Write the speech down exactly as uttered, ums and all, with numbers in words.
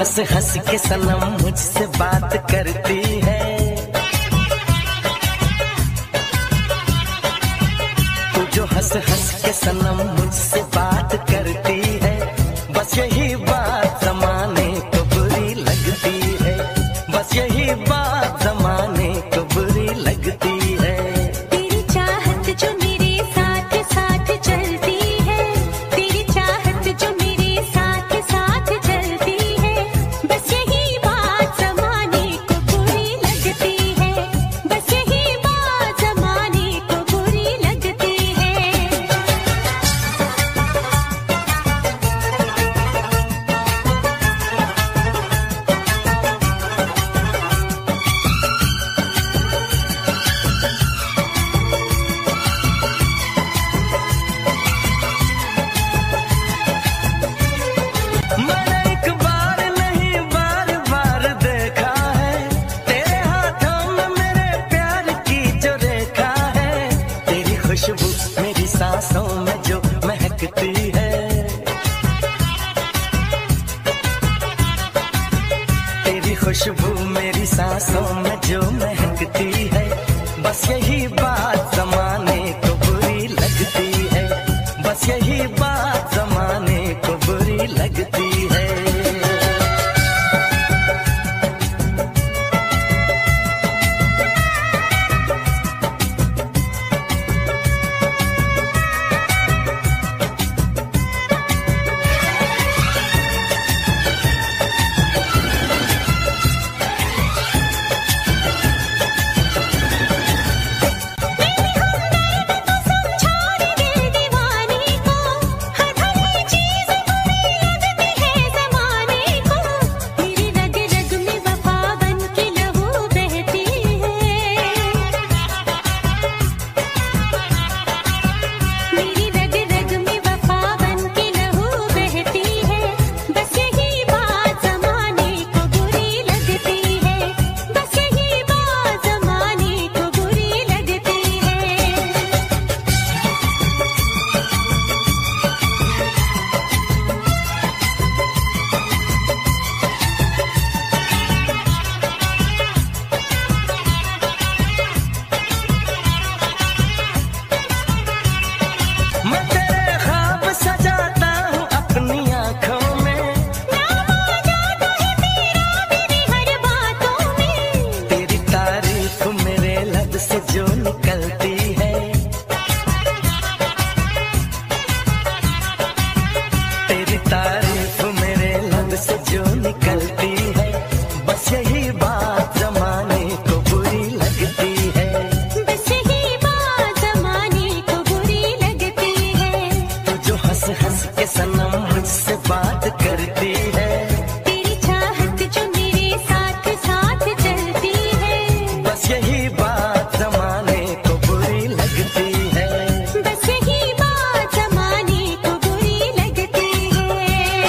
हंस हंस के सनम मुझसे बात करती है, तू जो हंस हंस के सनम मुझसे बात करती है, बस यही बात जमाने को बुरी लगती है, बस यही बात जमाने को बुरी लगती है। तेरी चाहत जो मेरे साथ साथ चलती है, तेरी चाहत जो मेरे साथ साथ चलती है, बस यही बात जमाने को बुरी लगती है, बस यही बात जमाने को बुरी लगती है। मैंने एक बार नहीं बार बार देखा है, तेरे हाथों में मेरे प्यार की जो रेखा है, तेरी खुशबू मेरी सांसों में जो महकती है, तेरी खुशबू मेरी सांसों में जो महकती है, बस यही बात जमाने को बुरी लगती है, बस यही बात जमाने को बुरी लगती है। मैं तेरे ख्वाब सजाता हूँ अपनी आँखों में, नाम आ जाता है तेरा मेरी हर बातों में, तेरी तारीफ मेरे लब से जो निकलती है, तेरी तारीफ मेरे लब से जो निकलती है, बस यही बात जमाने को बुरी लगती है, बस यही बात जमाने को बुरी लगती है। तू जो हंस हंस के सनम मुझसे बात करती है, तेरी चाहत जो मेरे साथ साथ चलती है, बस यही बात जमाने को बुरी लगती है। बस यही बात जमाने को बुरी लगती है।